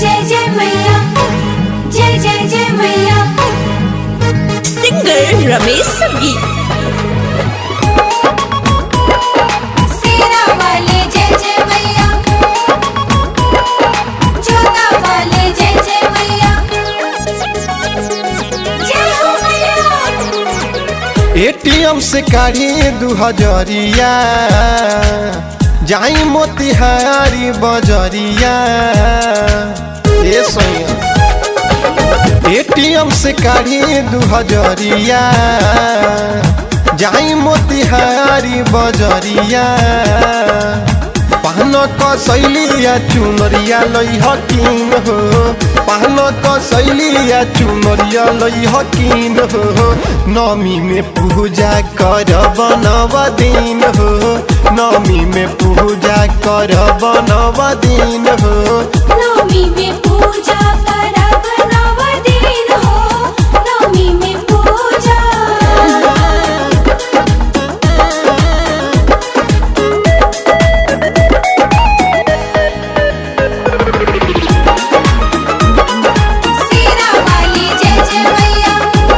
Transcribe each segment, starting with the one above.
जय जय मैया, जय जय जय मैया। सिंगर रमेश संगीत। सेरा वाले जय जय मैया, जोता वाले जय जय मैया, जय हो मैया। एटीएम से काढ़ी 2000 जाई मोतिहारी बजरिया। ए सोया एटीएम से काढ़ी 2000 जाई मोतिहारी बजरिया। पान कसैलिया चुनरिया लई हकीन हो, पान कसैलिया चुनरिया लई हकीन हो। नमी में पूजा करब नव दिन हो, नमी में पूजा करब नव दिन हो। नवमी में पूजा करब नव दिन हो, नवमी में पूजा। सेरा वाली जय जय मैया,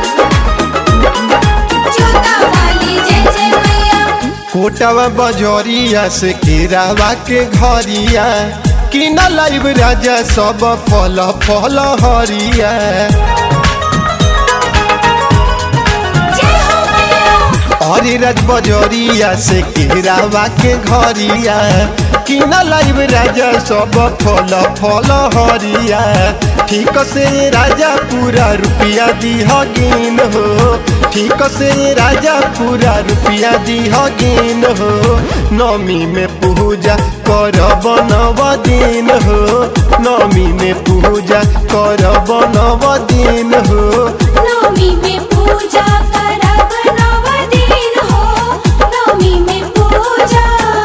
जोता वाली जय जय मैया। कोटवा बजरिया से केरावा के घरिया कि न लाइब राजा सब फल फल हरिया। जय हो मैया। अरे राज बजरिया से केरावा के घरिया कि न लाइब राजा सब फल फल हरिया। ठीक से राजा पूरा रुपया दिहगिन हो, ठीक से राजा पूरा रुपया दिहगिन हो। नमी में पूजा करब नव दिन हो, नमी में पूजा करब नव दिन हो। नवमी में पूजा करब नव दिन हो, नवमी में पूजा।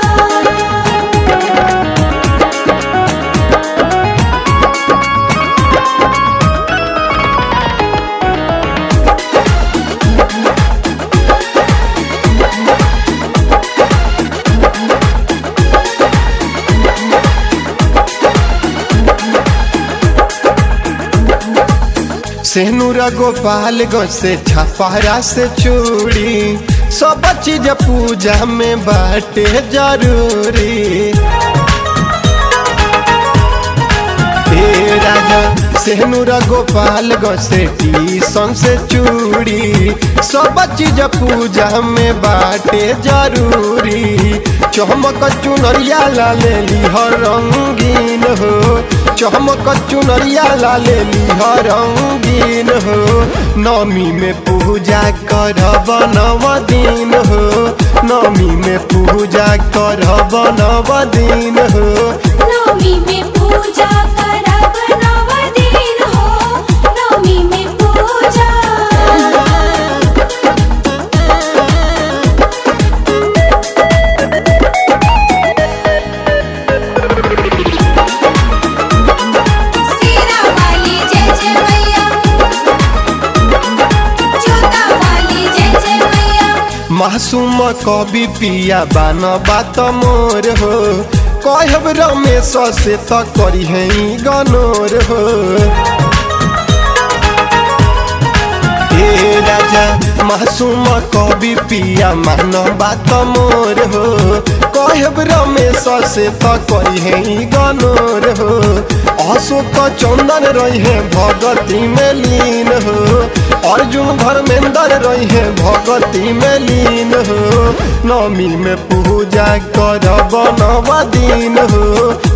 सेनुरा गोपालगंज से छपरा से चूड़ी सब चीज पूजा में बाटे जरूरी। हे राजा सेनुरा गोपालगंज से टीसन से चूड़ी सब चीज पूजा में बाटे जरूरी। चमक चुनरिया लाले हर रंगीन हो, चमक चुनरिया लाले हर रंगीन हो। नमी में पूजा करब नव दिन हो, नमी में पूजा करब नव दिन हो। नवमी में पूजा करब नव दिन हो, नवमी में पूजा। सेरा वाली जय जय मैया, जोता वाली जय जय मैया। मासूम कवि पिया बान बात मोर हो, कहब रमेश से त करी है गनोर हो। हे राजा मासूम कवि पिया मान बात मोर हो, कहब रमेश से त करी है गनोर हो। अशोक चंदन रही है भगती में लीन हो, अर्जुन धर्मेंद्र रही है भगती में लीन हो। नमी में पूजा करब नव दिन हो,